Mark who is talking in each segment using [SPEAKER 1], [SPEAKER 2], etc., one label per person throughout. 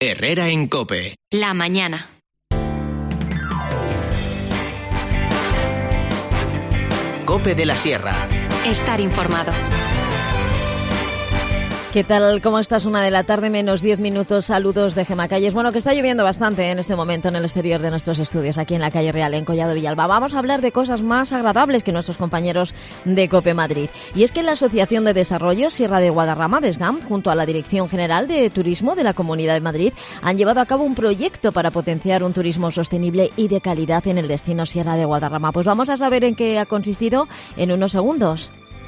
[SPEAKER 1] Herrera en COPE.
[SPEAKER 2] La mañana.
[SPEAKER 1] COPE de la Sierra.
[SPEAKER 2] Estar informado.
[SPEAKER 3] ¿Qué tal? ¿Cómo estás? 1:00 menos 10 minutos. Saludos de Gemma Calles. Bueno, que está lloviendo bastante en este momento en el exterior de nuestros estudios, aquí en la calle Real, en Collado Villalba. Vamos a hablar de cosas más agradables que nuestros compañeros de COPE Madrid. Y es que la Asociación de Desarrollo Sierra de Guadarrama, DESGAM, junto a la Dirección General de Turismo de la Comunidad de Madrid, han llevado a cabo un proyecto para potenciar un turismo sostenible y de calidad en el destino Sierra de Guadarrama. Pues vamos a saber en qué ha consistido en unos segundos.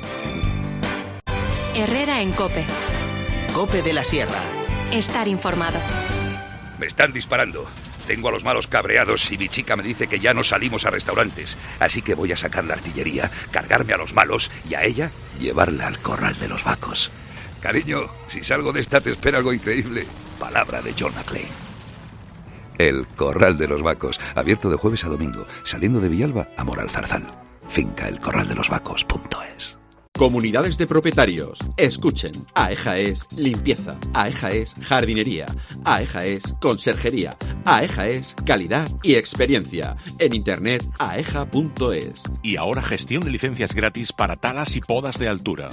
[SPEAKER 2] Herrera en COPE.
[SPEAKER 1] COPE de la Sierra.
[SPEAKER 2] Estar informado.
[SPEAKER 4] Me están disparando. Tengo a los malos cabreados y mi chica me dice que ya no salimos a restaurantes. Así que voy a sacar la artillería, cargarme a los malos y a ella llevarla al corral de los vacos. Cariño, si salgo de esta te espera algo increíble. Palabra de John McClane. El corral de los vacos, abierto de jueves a domingo, saliendo de Villalba a Moral Zarzal. Finca elcorraldelosvacos.es.
[SPEAKER 5] Comunidades de propietarios, escuchen. AEJA es limpieza, AEJA es jardinería, AEJA es conserjería, AEJA es calidad y experiencia. En internet aeja.es.
[SPEAKER 6] Y ahora gestión de licencias gratis para talas y podas de altura.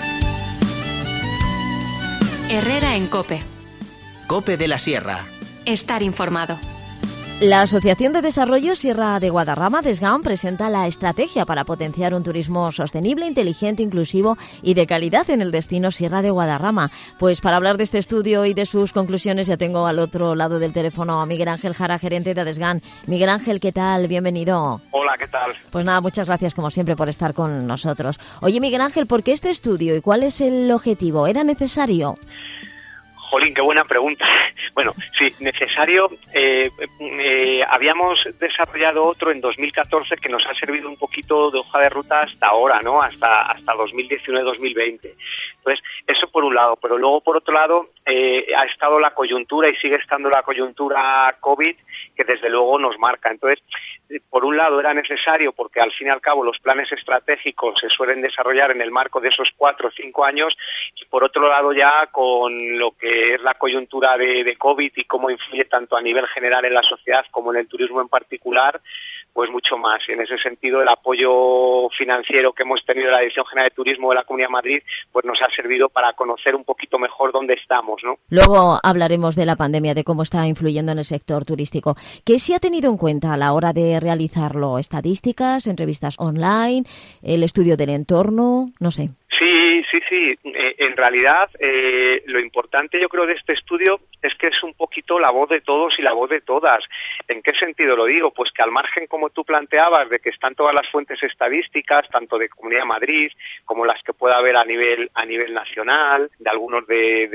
[SPEAKER 2] Herrera en COPE.
[SPEAKER 1] COPE de la Sierra.
[SPEAKER 2] Estar informado.
[SPEAKER 3] La Asociación de Desarrollo Sierra de Guadarrama, DESGAM, presenta la estrategia para potenciar un turismo sostenible, inteligente, inclusivo y de calidad en el destino Sierra de Guadarrama. Pues para hablar de este estudio y de sus conclusiones ya tengo al otro lado del teléfono a Miguel Ángel Jara, gerente de DESGAM. Miguel Ángel, ¿qué tal? Bienvenido.
[SPEAKER 7] Hola, ¿qué tal?
[SPEAKER 3] Pues nada, muchas gracias como siempre por estar con nosotros. Oye, Miguel Ángel, ¿por qué este estudio y cuál es el objetivo? ¿Era necesario?
[SPEAKER 7] Jolín, qué buena pregunta. Bueno, sí, necesario. Habíamos desarrollado otro en 2014 que nos ha servido un poquito de hoja de ruta hasta ahora, ¿no? Hasta 2019-2020. Entonces, eso por un lado. Pero luego, por otro lado, ha estado la coyuntura y sigue estando la coyuntura COVID, que desde luego nos marca. Entonces, por un lado era necesario porque al fin y al cabo los planes estratégicos se suelen desarrollar en el marco de esos 4 o 5 años, y por otro lado ya con lo que es la coyuntura de COVID y cómo influye tanto a nivel general en la sociedad como en el turismo en particular, pues mucho más. Y en ese sentido el apoyo financiero que hemos tenido de la Dirección General de Turismo de la Comunidad de Madrid pues nos ha servido para conocer un poquito mejor dónde estamos, ¿no?
[SPEAKER 3] Luego hablaremos de la pandemia, de cómo está influyendo en el sector turístico. ¿Qué se ha tenido en cuenta a la hora de realizarlo? ¿Estadísticas, entrevistas online, el estudio del entorno? No sé.
[SPEAKER 7] Sí. En realidad, lo importante yo creo de este estudio es que es un poquito la voz de todos y la voz de todas. ¿En qué sentido lo digo? Pues que al margen, como tú planteabas, de que están todas las fuentes estadísticas, tanto de Comunidad de Madrid como las que pueda haber a nivel nacional, de algunos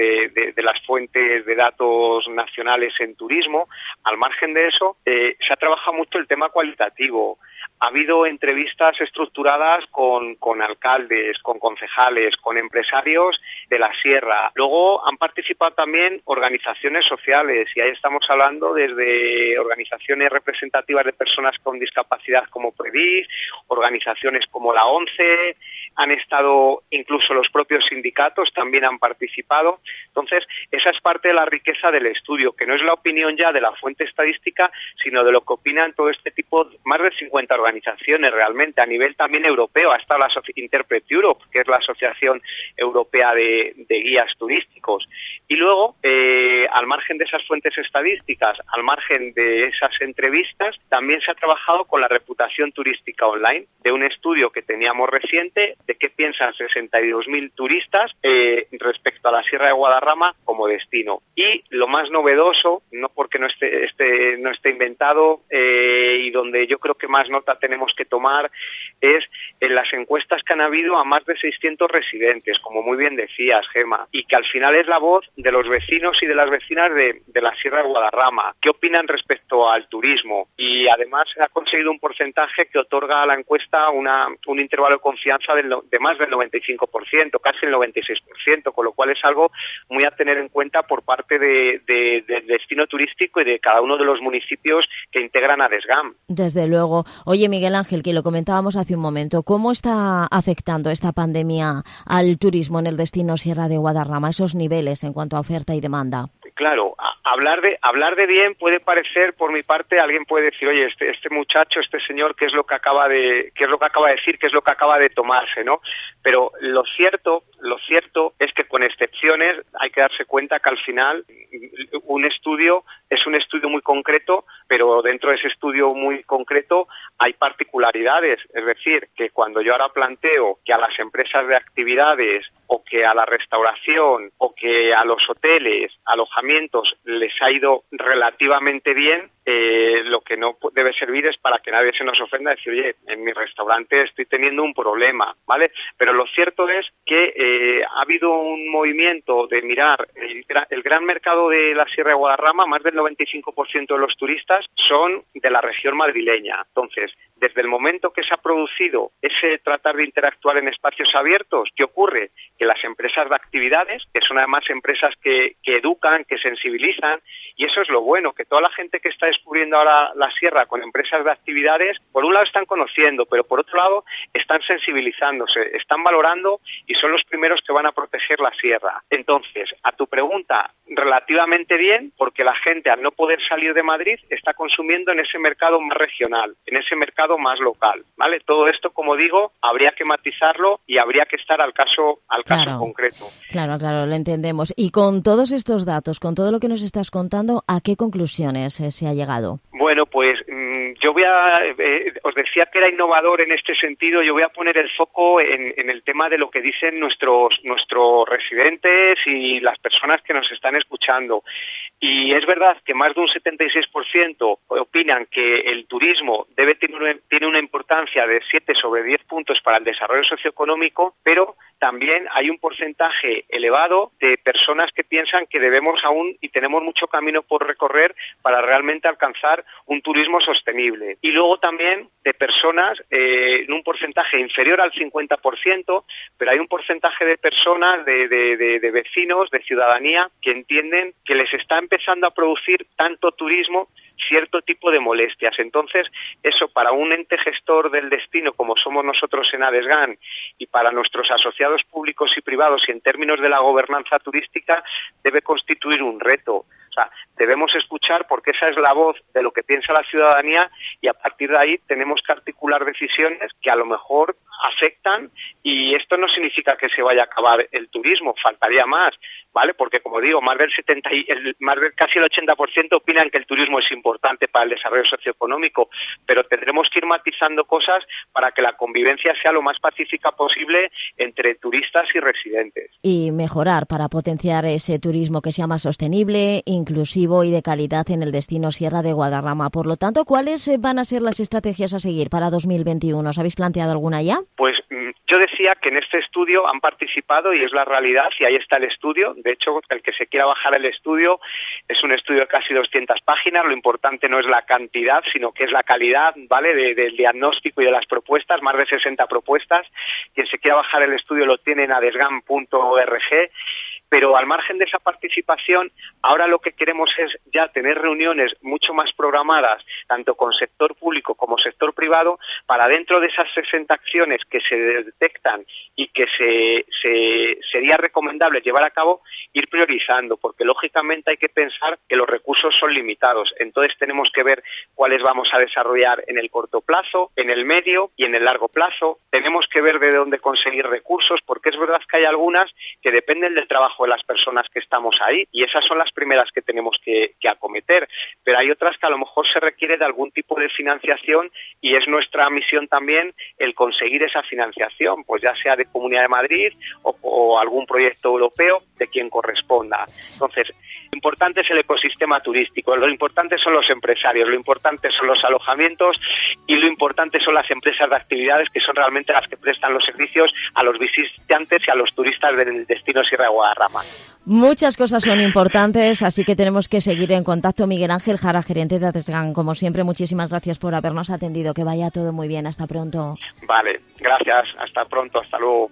[SPEAKER 7] de las fuentes de datos nacionales en turismo, al margen de eso, se ha trabajado mucho el tema cualitativo. Ha habido entrevistas estructuradas con alcaldes, con concejales, con empresarios de la Sierra. Luego han participado también organizaciones sociales, y ahí estamos hablando desde organizaciones representativas de personas con discapacidad como PREDIS, organizaciones como la ONCE, han estado incluso los propios sindicatos, también han participado. Entonces, esa es parte de la riqueza del estudio, que no es la opinión ya de la fuente estadística, sino de lo que opinan todo este tipo, más de 50 organizaciones realmente, a nivel también europeo. Ha estado la Interpret Europe, que es la Asociación Europea de Guías Turísticos. Y luego, al margen de esas fuentes estadísticas, al margen de esas entrevistas, también se ha trabajado con la reputación turística online, de un estudio que teníamos reciente, de qué piensan 62.000 turistas respecto a la Sierra de Guadarrama como destino. Y lo más novedoso, no porque no esté inventado, y donde yo creo que más nota tenemos que tomar, es en las encuestas que han habido a más de 600 residentes, como muy bien decías, Gema, y que al final es la voz de los vecinos y de las vecinas de la Sierra de Guadarrama. ¿Qué opinan respecto al turismo? Y además ha conseguido un porcentaje que otorga a la encuesta un intervalo de confianza de más del 95%, casi el 96%, con lo cual es algo muy a tener en cuenta por parte del destino turístico y de cada uno de los municipios que integran a DESGAM.
[SPEAKER 3] Desde luego. Oye, Miguel Ángel, que lo comentábamos hace un momento, ¿cómo está afectando esta pandemia al turismo en el destino Sierra de Guadarrama, esos niveles en cuanto a oferta y demanda?
[SPEAKER 7] Claro, hablar de bien puede parecer, por mi parte, alguien puede decir, oye, este muchacho, este señor, ¿qué es lo que acaba de decir, qué es lo que acaba de tomarse, ¿no? Pero lo cierto es que con excepciones hay que darse cuenta que al final un estudio es un estudio muy concreto, pero dentro de ese estudio muy concreto hay particularidades. Es decir, que cuando yo ahora planteo que a las empresas de actividades o que a la restauración o que a los hoteles, alojamientos les ha ido relativamente bien, lo que no debe servir es para que nadie se nos ofenda decir, oye, en mi restaurante estoy teniendo un problema, ¿vale? Pero lo cierto es que ha habido un movimiento de mirar el gran mercado de la Sierra de Guadarrama. Más del 95% de los turistas son de la región madrileña. Entonces, desde el momento que se ha producido ese tratar de interactuar en espacios abiertos, ¿qué ocurre? Que las empresas de actividades, que son además empresas que educan, que sensibilizan, y eso es lo bueno, que toda la gente que está descubriendo ahora la sierra con empresas de actividades, por un lado están conociendo, pero por otro lado están sensibilizándose, están valorando y son los primeros que van a proteger la sierra. Entonces, a tu pregunta, relativamente bien, porque la gente al no poder salir de Madrid está consumiendo en ese mercado más regional, en ese mercado más local, ¿vale? Todo esto, como digo, habría que matizarlo y habría que estar al caso concreto.
[SPEAKER 3] Claro, lo entendemos. Y con todos estos datos, con todo lo que nos estás contando, ¿a qué conclusiones se ha llegado?
[SPEAKER 7] Bueno, pues yo os decía que era innovador en este sentido. Yo voy a poner el foco en el tema de lo que dicen nuestros residentes y las personas que nos están escuchando. Y es verdad que más de un 76% opinan que el turismo tiene una importancia de 7 sobre 10 puntos para el desarrollo socioeconómico, pero también hay un porcentaje elevado de personas que piensan que debemos aún y tenemos mucho camino por recorrer para realmente alcanzar un turismo sostenible. Y luego también de personas, en un porcentaje inferior al 50%, pero hay un porcentaje de personas, de vecinos, de ciudadanía, que entienden que les está empezando a producir tanto turismo cierto tipo de molestias. Entonces, eso para un ente gestor del destino como somos nosotros en ADESGAN y para nuestros asociados públicos y privados y en términos de la gobernanza turística debe constituir un reto. O sea, debemos escuchar porque esa es la voz de lo que piensa la ciudadanía y a partir de ahí tenemos que articular decisiones que a lo mejor afectan y esto no significa que se vaya a acabar el turismo, faltaría más, ¿vale? Porque como digo, más del casi el 80% opinan que el turismo es importante para el desarrollo socioeconómico, pero tendremos que ir matizando cosas para que la convivencia sea lo más pacífica posible entre turistas y residentes.
[SPEAKER 3] Y mejorar para potenciar ese turismo que sea más sostenible, inclusivo y de calidad en el destino Sierra de Guadarrama. Por lo tanto, ¿cuáles van a ser las estrategias a seguir para 2021? ¿Os habéis planteado alguna ya?
[SPEAKER 7] Pues yo decía que en este estudio han participado y es la realidad y ahí está el estudio. De hecho, el que se quiera bajar el estudio es un estudio de casi 200 páginas. Lo importante no es la cantidad, sino que es la calidad, ¿vale? Del diagnóstico y de las propuestas, más de 60 propuestas. Quien se quiera bajar el estudio lo tiene en adesgan.org. Pero al margen de esa participación, ahora lo que queremos es ya tener reuniones mucho más programadas, tanto con sector público como sector privado, para dentro de esas 60 acciones que se detectan y que sería recomendable llevar a cabo, ir priorizando, porque lógicamente hay que pensar que los recursos son limitados. Entonces tenemos que ver cuáles vamos a desarrollar en el corto plazo, en el medio y en el largo plazo. Tenemos que ver de dónde conseguir recursos, porque es verdad que hay algunas que dependen del trabajo de las personas que estamos ahí y esas son las primeras que tenemos que acometer, pero hay otras que a lo mejor se requiere de algún tipo de financiación y es nuestra misión también el conseguir esa financiación, pues ya sea de Comunidad de Madrid o algún proyecto europeo de quien corresponda. Entonces, lo importante es el ecosistema turístico, lo importante son los empresarios, lo importante son los alojamientos y lo importante son las empresas de actividades que son realmente las que prestan los servicios a los visitantes y a los turistas del destino Sierra de Guadarrama.
[SPEAKER 3] Muchas cosas son importantes, así que tenemos que seguir en contacto. Miguel Ángel Jara, gerente de ADESGAN, como siempre, muchísimas gracias por habernos atendido. Que vaya todo muy bien. Hasta pronto.
[SPEAKER 7] Vale, gracias. Hasta pronto. Hasta luego.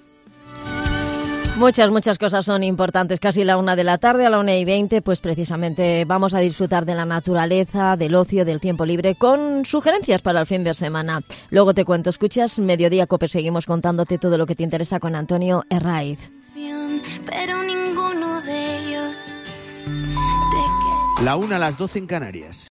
[SPEAKER 3] Muchas cosas son importantes. Casi la 1 de la tarde, a la 1:20, pues precisamente vamos a disfrutar de la naturaleza, del ocio, del tiempo libre, con sugerencias para el fin de semana. Luego te cuento. Escuchas Mediodía Cope. Seguimos contándote todo lo que te interesa con Antonio Herraiz.
[SPEAKER 8] Pero ninguno de ellos La 1 a las 12 en Canarias.